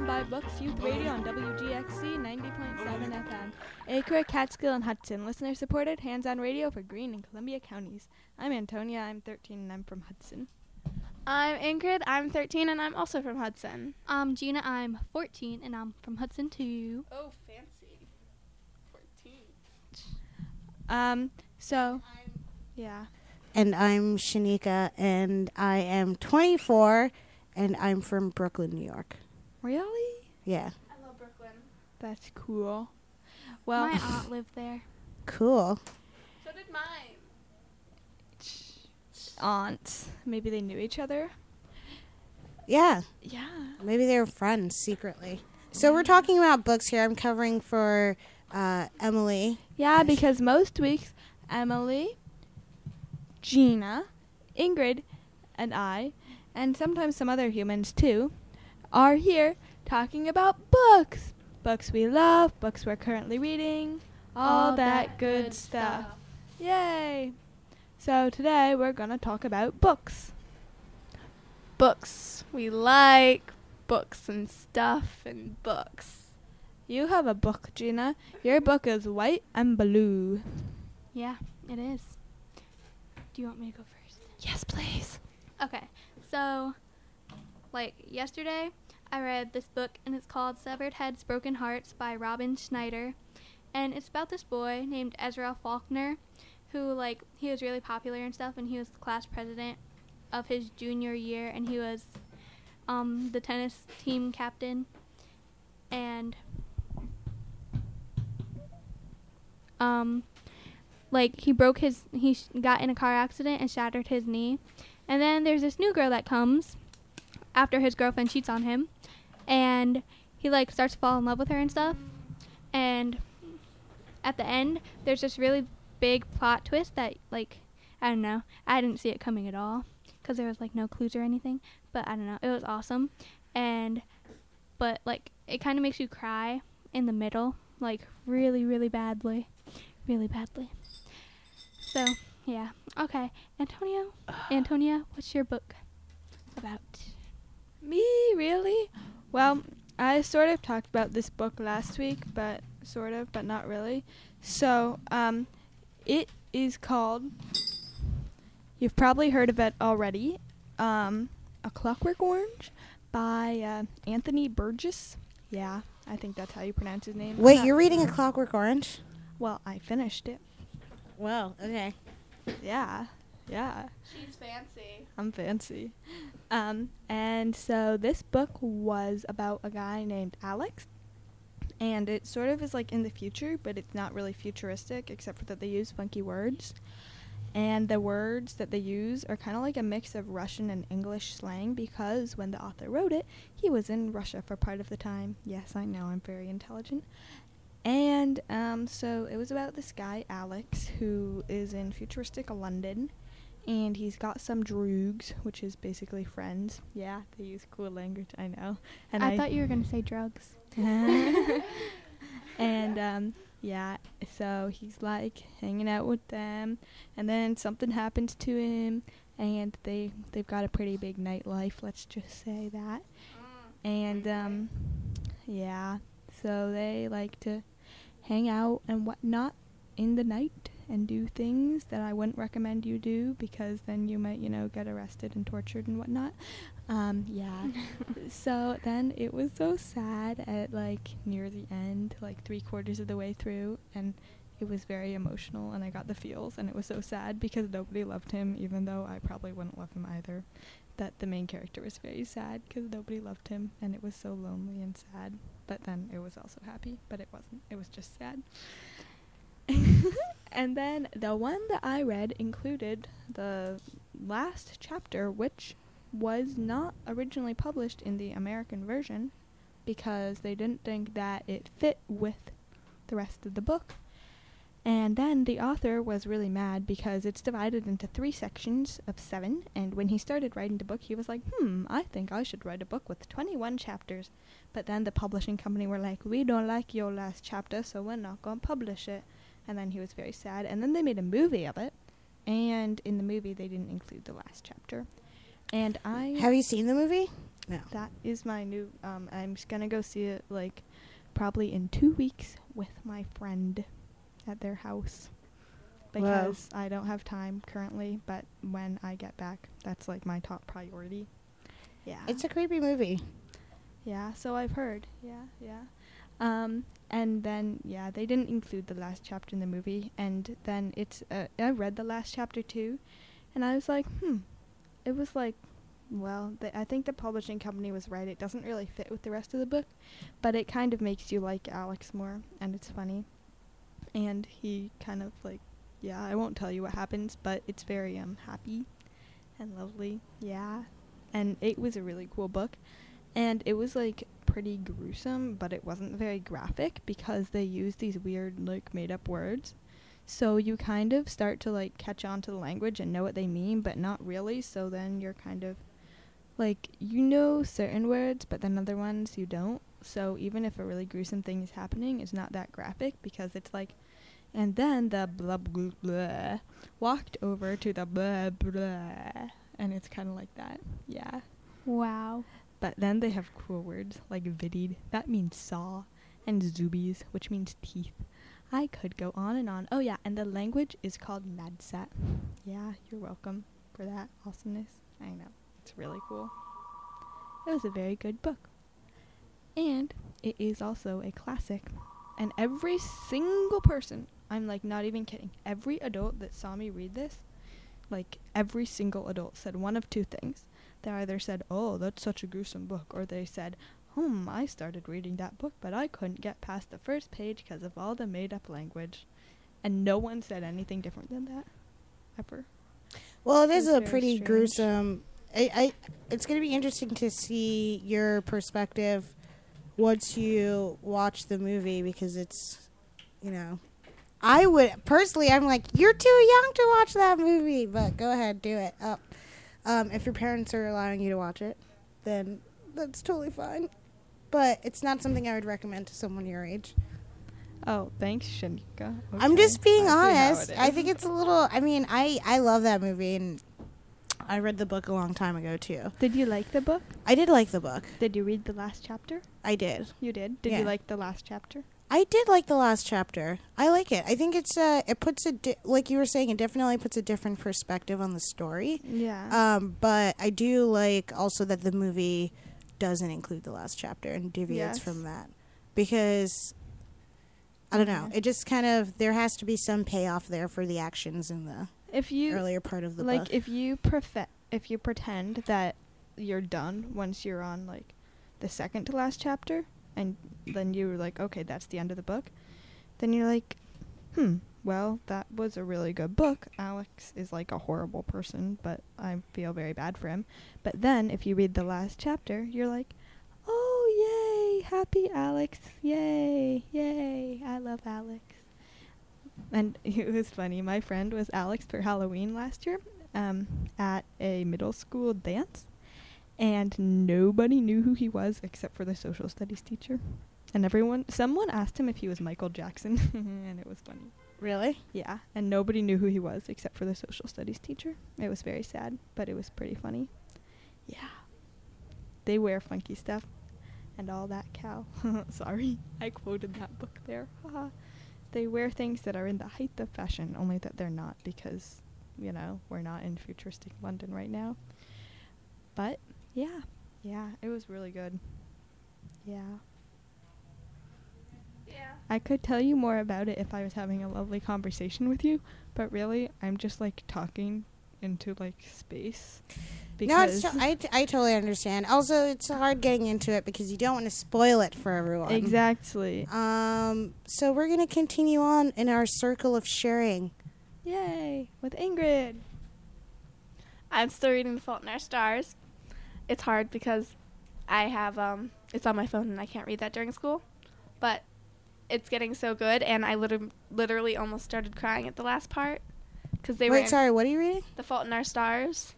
by Books Youth Radio on WGXC 90.7 FM. Acre, Catskill, and Hudson. Listener supported, hands-on radio for Greene and Columbia counties. I'm Antonia, I'm 13, and I'm from Hudson. I'm Ingrid, I'm 13, and I'm also from Hudson. I'm Gina, I'm 14, and I'm from Hudson too. Oh, fancy. 14. Yeah. And I'm Shanika, and I am 24, and I'm from Brooklyn, New York. Really? Yeah. I love Brooklyn. That's cool. Well, My aunt lived there. Cool. So did mine. aunts. Maybe they knew each other. Yeah. Yeah. Maybe they were friends secretly. So we're talking about books here. I'm covering for Emily. Yeah, because most weeks, Emily, Gina, Ingrid, and I, and sometimes some other humans too, are here talking about books. Books we love, books we're currently reading, all that good stuff. Yay! So today we're going to talk about books. Books. We like books and stuff and books. You have a book, Gina. Your book is white and blue. Yeah, it is. Do you want me to go first? Yes, please. Okay, so, yesterday, I read this book, and it's called Severed Heads, Broken Hearts by Robin Schneider. And it's about this boy named Ezra Faulkner, who, he was really popular and stuff, and he was the class president of his junior year, and he was the tennis team captain. And, he got in a car accident and shattered his knee. And then there's this new girl that comes after his girlfriend cheats on him. And he, starts to fall in love with her and stuff. And at the end, there's this really big plot twist that, I don't know. I didn't see it coming at all because there was, no clues or anything. But I don't know. It was awesome. But, it kind of makes you cry in the middle, really, really badly. Really badly. So, yeah. Okay. Antonia, what's your book about? Me, really? Well, I sort of talked about this book last week, but not really. So, it is called, you've probably heard of it already, A Clockwork Orange by Anthony Burgess. Yeah, I think that's how you pronounce his name. Wait, you're reading A Clockwork Orange? Well, I finished it. Well, okay. Yeah. She's fancy. I'm fancy. And so this book was about a guy named Alex. And it sort of is in the future, but it's not really futuristic, except for that they use funky words. And the words that they use are kind of like a mix of Russian and English slang, because when the author wrote it, he was in Russia for part of the time. Yes, I know, I'm very intelligent. And so it was about this guy, Alex, who is in futuristic London. And he's got some droogs, which is basically friends. Yeah, they use cool language, I know. And I thought you were going to say drugs. And, yeah, so he's, hanging out with them. And then something happens to him. And they've got a pretty big nightlife, let's just say that. And, yeah, so they like to hang out and whatnot in the night and do things that I wouldn't recommend you do, because then you might, get arrested and tortured and whatnot. Yeah. So then it was so sad at near the end, 3/4 of the way through, and it was very emotional, and I got the feels, and it was so sad because nobody loved him, even though I probably wouldn't love him either. That the main character was very sad because nobody loved him, and it was so lonely and sad. But then it was also happy, but it wasn't. It was just sad. And then the one that I read included the last chapter, which was not originally published in the American version because they didn't think that it fit with the rest of the book. And then the author was really mad because it's divided into 3 sections of 7, and when he started writing the book, he was like, I think I should write a book with 21 chapters. But then the publishing company were like, we don't like your last chapter, so we're not going to publish it. And then he was very sad, and then they made a movie of it, and in the movie they didn't include the last chapter. And Have you seen the movie? No. That is my new. I'm just gonna go see it like probably in 2 weeks with my friend at their house because I don't have time currently. But when I get back, that's like my top priority. Yeah. It's a creepy movie. Yeah. So I've heard. Yeah. And then they didn't include the last chapter in the movie, and then I read the last chapter too, and I was like, it was like. Well, I think the publishing company was right. It doesn't really fit with the rest of the book, but it kind of makes you like Alex more, and it's funny. And he kind of like, I won't tell you what happens, but it's very happy and lovely. Yeah. And it was a really cool book, and it was like pretty gruesome, but it wasn't very graphic because they used these weird like made up words. So you kind of start to like catch on to the language and know what they mean, but not really. So then you're kind of like, you know certain words, but then other ones you don't. So even if a really gruesome thing is happening, it's not that graphic because it's like, and then the blah blah blah walked over to the blah blah, and it's kind of like that. Yeah. Wow. But then they have cool words like vidied, that means saw, and zubies, which means teeth. I could go on and on. Oh yeah, and the language is called Nadsat. Yeah, you're welcome for that awesomeness. I know, it's really cool. It was a very good book. And it is also a classic. And every single person, I'm like not even kidding, every adult that saw me read this, like every single adult said one of two things. They either said, oh, that's such a gruesome book, or they said, I started reading that book, but I couldn't get past the first page because of all the made-up language. And no one said anything different than that, ever. Well, it is It's a very pretty strange. gruesome. It's going to be interesting to see your perspective once you watch the movie, because it's, I would, personally, I'm like, you're too young to watch that movie, but go ahead, do it. If your parents are allowing you to watch it, then that's totally fine. But it's not something I would recommend to someone your age. Oh, thanks, Shanika. I'm Okay, just being I see how honest. it I is. think it's a little, I love that movie, and I read the book a long time ago, too. Did you like the book? I did like the book. Did you read the last chapter? I did. You did? Did Yeah. you like the last chapter? I did like the last chapter. I like it. I think it's it puts like you were saying, it definitely puts a different perspective on the story. Yeah. But I do like also that the movie doesn't include the last chapter and deviates Yes. from that, because I don't know. Yeah. It just kind of, there has to be some payoff there for the actions in the If you earlier part of the like, book. if you pretend that you're done once you're on like the second to last chapter, and then you're like, okay, that's the end of the book, then you're like, well, that was a really good book. Alex is like a horrible person, but I feel very bad for him. But then if you read the last chapter, you're like, oh, yay, happy Alex, yay, I love Alex. And it was funny, my friend was Alex for Halloween last year at a middle school dance, and nobody knew who he was except for the social studies teacher. And someone asked him if he was Michael Jackson, and it was funny. Really? Yeah, and nobody knew who he was except for the social studies teacher. It was very sad, but it was pretty funny. Yeah. They wear funky stuff and all that cow. Sorry, I quoted that book there. Haha. They wear things that are in the height of fashion, only that they're not, because, we're not in futuristic London right now. But, yeah, it was really good. Yeah. I could tell you more about it if I was having a lovely conversation with you, but really, I'm just, like, talking into, like, space. No, I totally understand. Also, it's hard getting into it because you don't want to spoil it for everyone. Exactly. So we're going to continue on in our circle of sharing. Yay, with Ingrid. I'm still reading The Fault in Our Stars. It's hard because I have, it's on my phone and I can't read that during school. But it's getting so good, and I literally almost started crying at the last part. Wait, sorry, what are you reading? The Fault in Our Stars.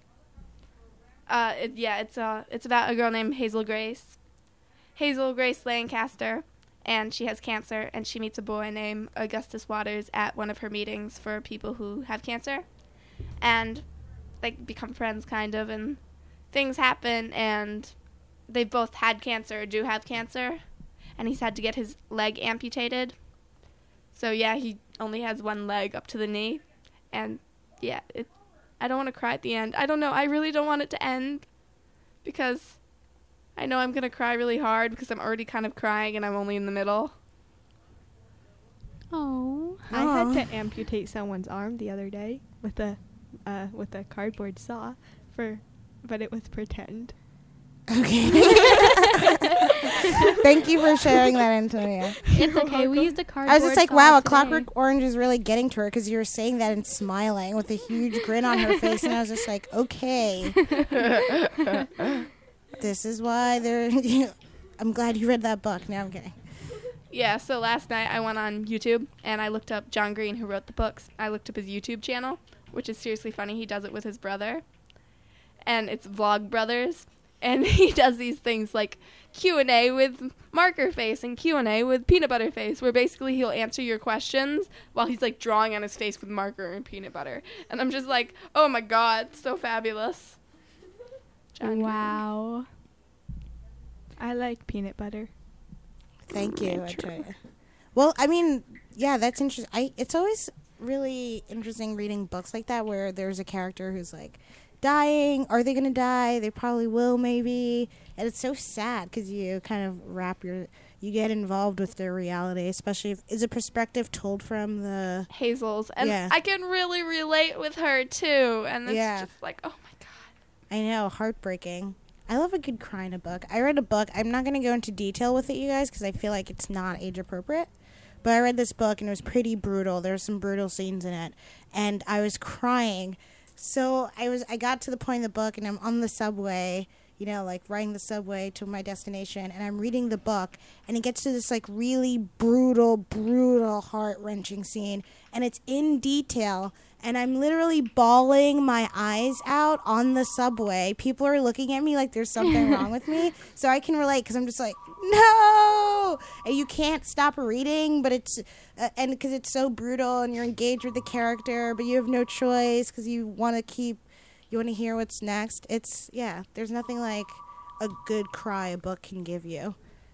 It's about a girl named Hazel Grace Lancaster, and she has cancer, and she meets a boy named Augustus Waters at one of her meetings for people who have cancer, and they become friends kind of, and things happen, and they both had cancer or do have cancer, and he's had to get his leg amputated. So yeah, he only has one leg up to the knee, and yeah, I don't want to cry at the end. I don't know. I really don't want it to end because I know I'm gonna cry really hard because I'm already kind of crying and I'm only in the middle. Oh. I had to amputate someone's arm the other day with a cardboard saw, but it was pretend. Okay. Thank you for sharing that, Antonia. It's okay. We used a cardboard. I was just like, saw wow, a today. Clockwork Orange is really getting to her because you were saying that and smiling with a huge grin on her face, and I was just like, okay. This is why they're. I'm glad you read that book. Now I'm kidding. Yeah, so last night I went on YouTube and I looked up John Green, who wrote the books. I looked up his YouTube channel, which is seriously funny. He does it with his brother, and it's Vlog Brothers. And he does these things like Q&A with Marker Face and Q&A with Peanut Butter Face, where basically he'll answer your questions while he's like drawing on his face with marker and peanut butter. And I'm just like, oh my god, so fabulous. John Wow. I like peanut butter. Thank you, Antonia. Well, I mean, yeah, that's interesting. It's always really interesting reading books like that where there's a character who's like dying. Are they going to die? They probably will, maybe. And it's so sad because you kind of you get involved with their reality, especially if is a perspective told from the Hazel's. And Yeah. I can really relate with her too. And it's Yeah. just like, oh my god. I know, heartbreaking. I love a good cry in a book. I read a book. I'm not going to go into detail with it, you guys, because I feel like it's not age appropriate. But I read this book, and it was pretty brutal. There were some brutal scenes in it. And I was crying. So I got to the point in the book, and I'm on the subway, you know, like riding the subway to my destination. And I'm reading the book, and it gets to this, like, really brutal, heart-wrenching scene. And it's in detail. And I'm literally bawling my eyes out on the subway. People are looking at me like there's something wrong with me. So I can relate because I'm just like, no! And you can't stop reading, but it's, and because it's so brutal and you're engaged with the character, but you have no choice because you want to hear what's next. It's, yeah, there's nothing like a good cry a book can give you.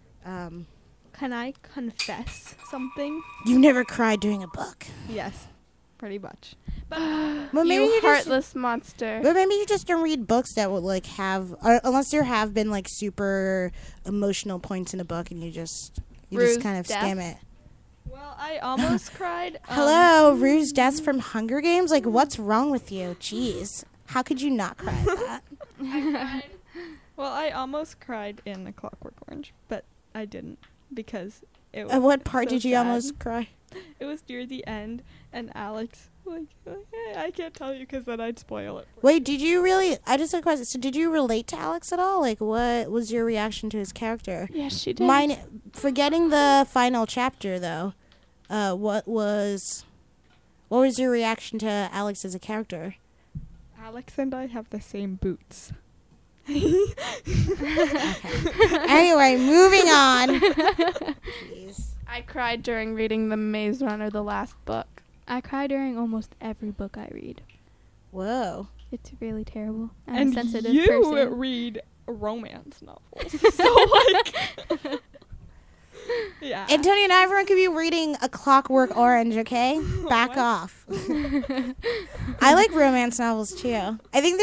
Can I confess something? You never cried during a book. Yes, pretty much. Well, You just- heartless monster. But maybe you just don't read books that would like have, unless there have been like super emotional points in a book, and you just Rue's kind of death. skim it. Well, I almost cried. Hello, Rue's death from Hunger Games. Like, what's wrong with you? Jeez, how could you not cry at that? Well, I almost cried in A Clockwork Orange, but I didn't because it was. At what part so did you sad. almost cry? It was near the end, and Alex hey, I can't tell you because then I'd spoil it. Wait, did you really? I just had a question. So, did you relate to Alex at all? Like, what was your reaction to his character? Yes, she did. Mine, forgetting the final chapter though. What was your reaction to Alex as a character? Alex and I have the same boots. Anyway, moving on. Jeez. I cried during reading The Maze Runner, the last book. I cry during almost every book I read. Whoa. It's really terrible. I'm And a sensitive you person. read romance novels. So, like... yeah. Antonia and everyone could be reading A Clockwork Orange, okay? Back What? off. I like romance novels too. I think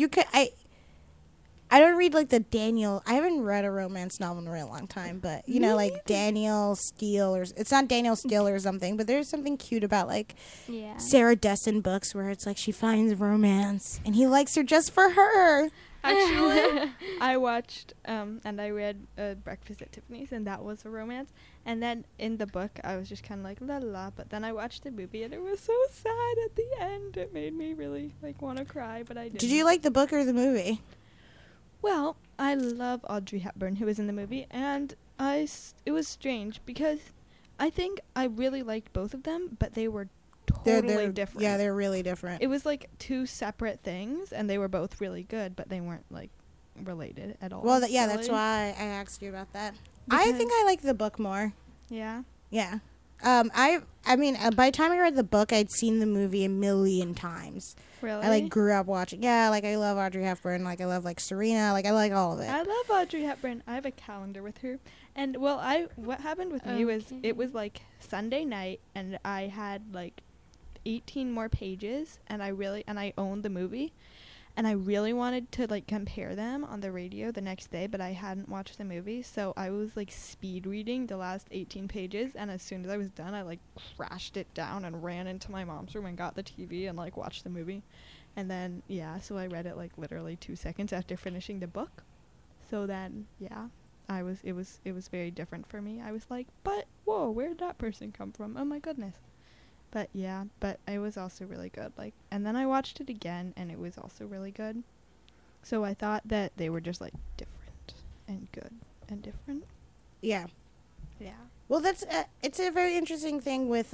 I don't read like the Daniel. I haven't read a romance novel in a really long time, but you know, like Daniel Steele or it's not Daniel Steele or something, but there's something cute about like Yeah. Sarah Dessen books where it's like she finds romance and he likes her just for her. Actually, I watched and I read Breakfast at Tiffany's, and that was a romance. And then in the book, I was just kind of like la la la. But then I watched the movie, and it was so sad at the end. It made me really like want to cry, but I didn't. Did you like the book or the movie? Well, I love Audrey Hepburn, who was in the movie, and it was strange because I think I really liked both of them, but they were totally different. Yeah, they're really different. It was like two separate things, and they were both really good, but they weren't like related at all. Well, that's really. why I asked you about that. I think I like the book more. Yeah. Yeah. I mean, by the time I read the book, I'd seen the movie a million times. Really? I grew up watching. Yeah, I love Audrey Hepburn. I love Serena. I like all of it. I love Audrey Hepburn. I have a calendar with her. And what happened with me was it was Sunday night and I had 18 more pages and I owned the movie and I really wanted to compare them on the radio the next day, but I hadn't watched the movie, so I was speed reading the last 18 pages, and as soon as I was done I crashed it down and ran into my mom's room and got the TV and watched the movie. And then so I read it literally 2 seconds after finishing the book. So then it was very different for me. I was but whoa, where did that person come from? Oh my goodness. But it was also really good. And then I watched it again, and it was also really good. So I thought that they were just different and good and different. Yeah. Yeah. Well, it's a very interesting thing with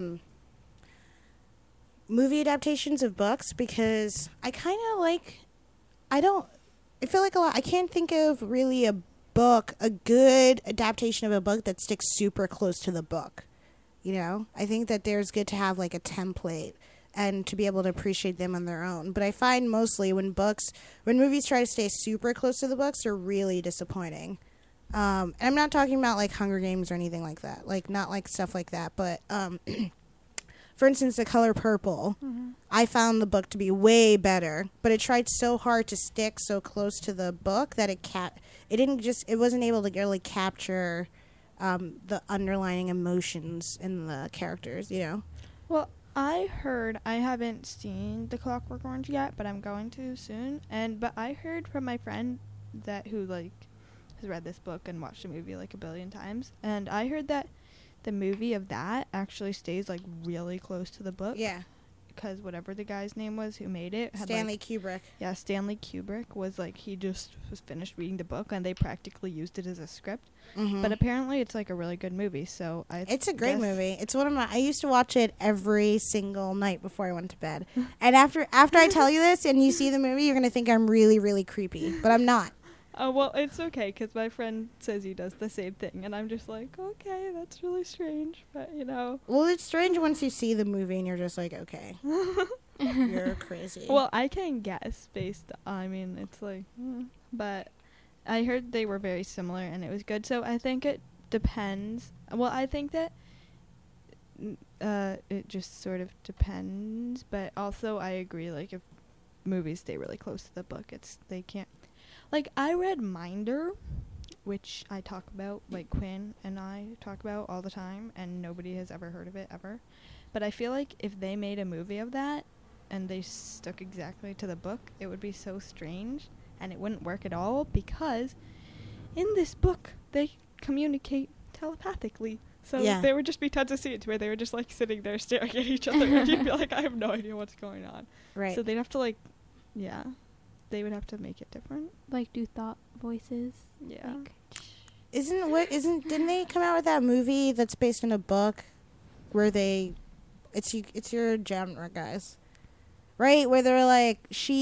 movie adaptations of books, because I kind of I feel a lot. I can't think of really a good adaptation of a book that sticks super close to the book. I think that there's good to have a template and to be able to appreciate them on their own. But I find mostly when movies try to stay super close to the books, they're really disappointing. And I'm not talking about Hunger Games or anything like that. Not stuff like that. But for instance, The Color Purple, I found the book to be way better. But it tried so hard to stick so close to the book that it wasn't able to really capture the underlying emotions in the characters, Well, I haven't seen The Clockwork Orange yet, but I'm going to soon. But I heard from my friend who has read this book and watched the movie a billion times, and I heard that the movie of that actually stays really close to the book. Yeah. Because whatever the guy's name was who made it had Stanley Kubrick. Yeah, Stanley Kubrick was he just was finished reading the book and they practically used it as a script. Mm-hmm. But apparently it's a really good movie, so it's a great movie. It's one of I used to watch it every single night before I went to bed. And after I tell you this and you see the movie, you're going to think I'm really, really creepy. But I'm not. Oh, well, it's okay, because my friend says he does the same thing, and I'm just okay, that's really strange, but, Well, it's strange once you see the movie and you're just okay, you're crazy. Well, I can guess it's but I heard they were very similar, and it was good, so I think it depends. Well, I think that it just sort of depends, but also I agree, if movies stay really close to the book, they can't. I read Minder, which I talk about, Quinn and I talk about all the time, and nobody has ever heard of it, ever. But I feel if they made a movie of that, and they stuck exactly to the book, it would be so strange, and it wouldn't work at all, because in this book, they communicate telepathically. So there would just be tons of scenes where they were just, sitting there staring at each other, and you'd be I have no idea what's going on. Right. So they'd have to, they would have to make it different. Do thought voices. Yeah. Didn't they come out with that movie that's based on a book where it's your genre, guys, right? Where they're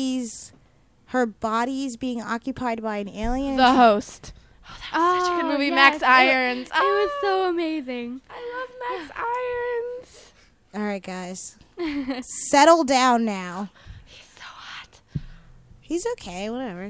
her body's being occupied by an alien. The Host. Oh, that was such a good movie. Yes. Max Irons. It was so amazing. I love Max Irons. All right, guys. Settle down now. He's so hot. He's okay, whatever.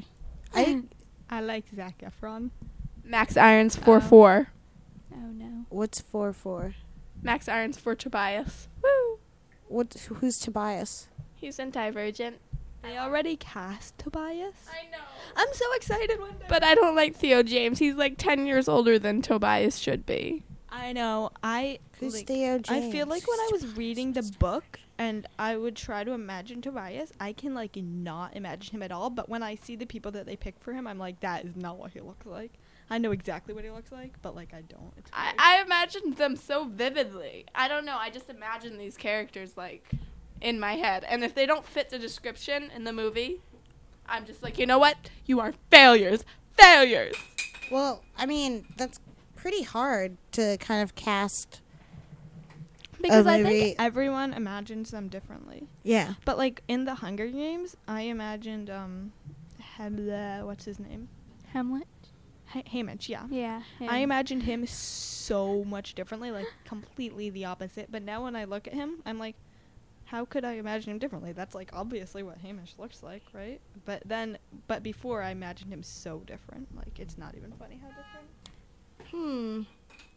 I like Zac Efron. Max Irons 4-4. Oh no. What's 4-4? Max Irons for Tobias. Woo. Who's Tobias? He's in Divergent. They already cast Tobias. I know. I'm so excited one day. But I don't like Theo James. He's 10 years older than Tobias should be. I know. Who's Theo James? I feel when I was reading the book and I would try to imagine Tobias, I can not imagine him at all. But when I see the people that they pick for him, I'm that is not what he looks like. I know exactly what he looks like, but I don't. It's weird. I imagined them so vividly. I don't know. I just imagine these characters in my head. And if they don't fit the description in the movie, I'm just you know what? You are failures. Failures. Well, I mean, that's pretty hard to kind of cast. Because I think everyone imagines them differently. Yeah. But in the Hunger Games, I imagined what's his name? Hamlet. Haymitch, yeah. Yeah. I imagined him so much differently, like completely the opposite. But now when I look at him, I'm like, how could I imagine him differently? That's like obviously what Haymitch looks like, right? But before I imagined him so different. Like it's not even funny how different.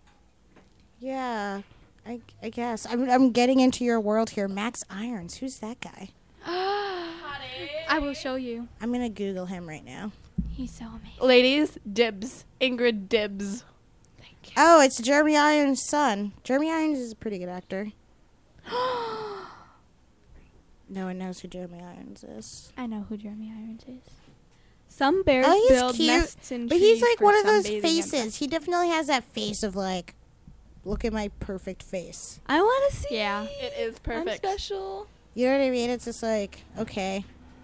Yeah. I guess. I'm getting into your world here. Max Irons. Who's that guy? I will show you. I'm going to Google him right now. He's so amazing. Ladies, dibs. Ingrid dibs. Oh, it's Jeremy Irons' son. Jeremy Irons is a pretty good actor. No one knows who Jeremy Irons is. I know who Jeremy Irons is. Some bears Oh, he's build cute, nests in But he's trees like for one of those sunbathing and faces. He definitely has that face of like, look at my perfect face. I want to see. Yeah. It is perfect. I'm special. You know what I mean? It's just like, okay.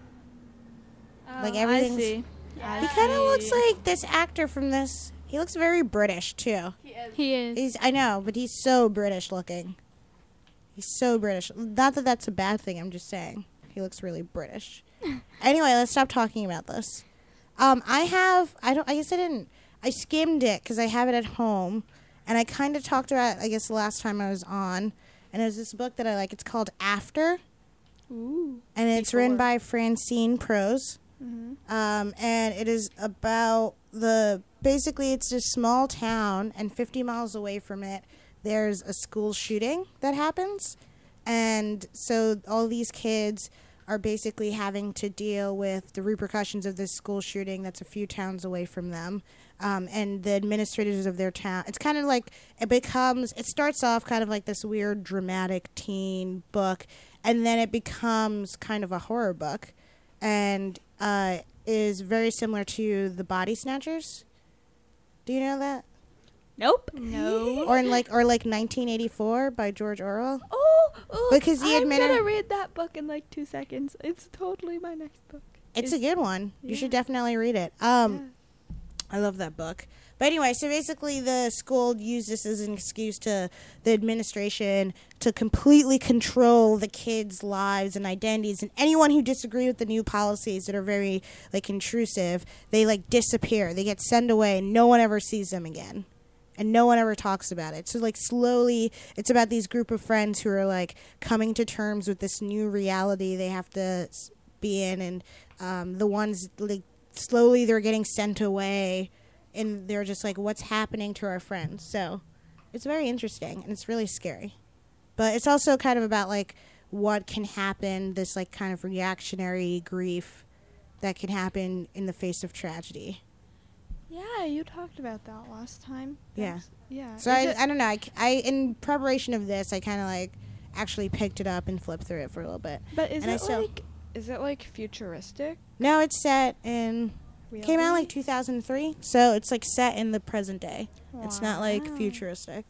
Like everything's. I see. He kind of looks like this actor from this. He looks very British too. He is. I know, but he's so British looking. He's so British. Not that that's a bad thing. I'm just saying he looks really British. Anyway, let's stop talking about this. I guess I didn't. I skimmed it because I have it at home, and I kind of talked about it, I guess the last time I was on, and it was this book that I like. It's called After. Ooh. And it's written by Francine Prose. And it is about basically it's a small town, and 50 miles away from it, there's a school shooting that happens. And so all these kids are basically having to deal with the repercussions of this school shooting that's a few towns away from them. And the administrators of their town, it's kind of like, it starts off kind of like this weird dramatic teen book, and then it becomes kind of a horror book, and is very similar to The Body Snatchers. Do you know that? Nope. No. Or 1984 by George Orwell. Oh, Because the I'm admitter- gonna read that book in like 2 seconds. It's totally my next book. It's a good one. You should definitely read it. Yeah. I love that book. But anyway, so basically the school used this as an excuse to the administration to completely control the kids' lives and identities, and anyone who disagreed with the new policies that are very like intrusive, they like disappear. They get sent away and no one ever sees them again. And no one ever talks about it. So like slowly, it's about these group of friends who are like coming to terms with this new reality they have to be in, and the ones like slowly they're getting sent away, and they're just like, what's happening to our friends? So it's very interesting, and it's really scary. But it's also kind of about like what can happen, this like kind of reactionary grief that can happen in the face of tragedy. Yeah, you talked about that last time. Yeah. Yeah. So I don't know. I in preparation of this, I kind of like actually picked it up and flipped through it for a little bit. But is and it like futuristic? No, it's set in. Came out like 2003, so it's like set in the present day. It's not like Wow. futuristic.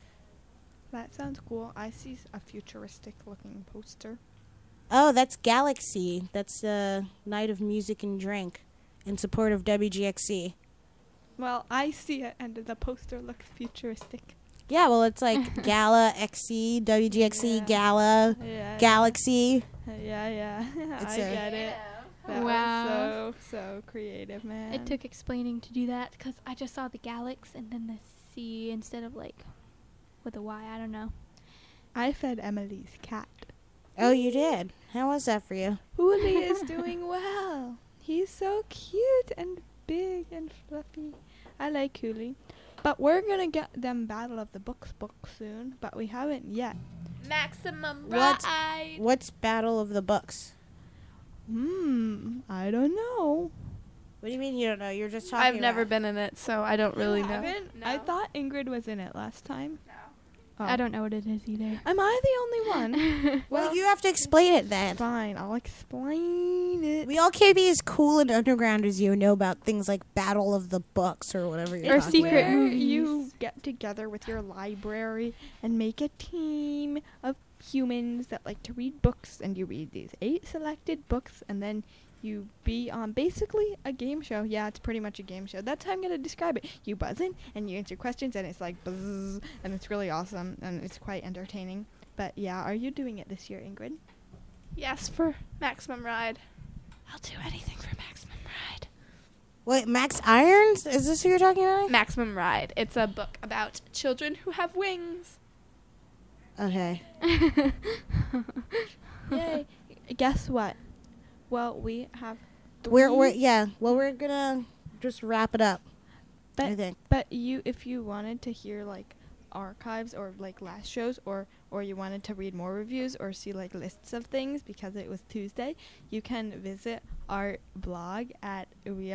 That sounds cool. I see a futuristic looking poster. Oh, that's Galaxy. That's Night of Music and Drink in support of WGXC. Well, I see it, and the poster looks futuristic. Yeah, well, it's like Gala, XC, WGXC, Yeah. Gala, Yeah. Yeah. Yeah. It's I get it. That Wow. was so creative, man. It took explaining to do that because I just saw the Galax and then the C instead of like with a Y. I don't know. I fed Emily's cat. Oh, you did? How was that for you? Uli is doing well. He's so cute and big and fluffy. I like Uli. But we're gonna get them Battle of the Books book soon, but we haven't yet. Maximum What? ride. What's Battle of the Books? I don't know. What do you mean you don't know? You're just talking I've never about- been in it, so I don't really know. Haven't? I thought Ingrid was in it last time. No. Oh. I don't know what it is either. Am I the only one? Well, you have to explain it then. Fine, I'll explain it. We all can't be as cool and underground as you and know about things like Battle of the Books or whatever you're Or talking secret about. Where movies. you get together with your library and make a team of humans that like to read books, and you read these 8 selected books, and then you be on basically a game show. Yeah, it's pretty much a game show. That's how I'm gonna describe it. You buzz in and you answer questions, and it's like buzz, and it's really awesome, and it's quite entertaining. But yeah, are you doing it this year, Ingrid? Yes, for Maximum Ride. I'll do anything for Maximum Ride. Wait, Max Irons? Is this who you're talking about? Maximum Ride. It's a book about children who have wings. Okay. Yay! Guess what? Well, we have. We're yeah. Well, we're gonna just wrap it up. But, I think. But if you wanted to hear like archives or like last shows, or you wanted to read more reviews or see like lists of things because it was Tuesday, you can visit our blog at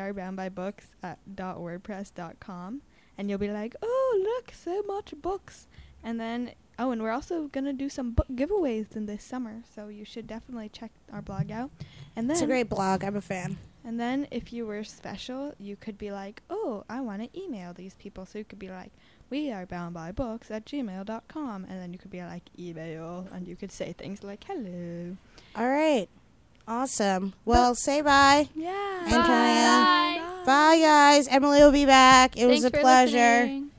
weareboundbybooks.wordpress.com, and you'll be like, oh look, so much books. And then and we're also gonna do some book giveaways in this summer, so you should definitely check our blog out. And then It's a great blog. I'm a fan. And then if you were special, you could be like, oh, I want to email these people. So you could be like, weareboundbybooks@gmail.com. And then you could be like, email. And you could say things like, hello. All right. Awesome. Well, say bye. Yeah. Antonia. Bye. Bye, guys. Emily will be back. It was Thanks a for pleasure. listening.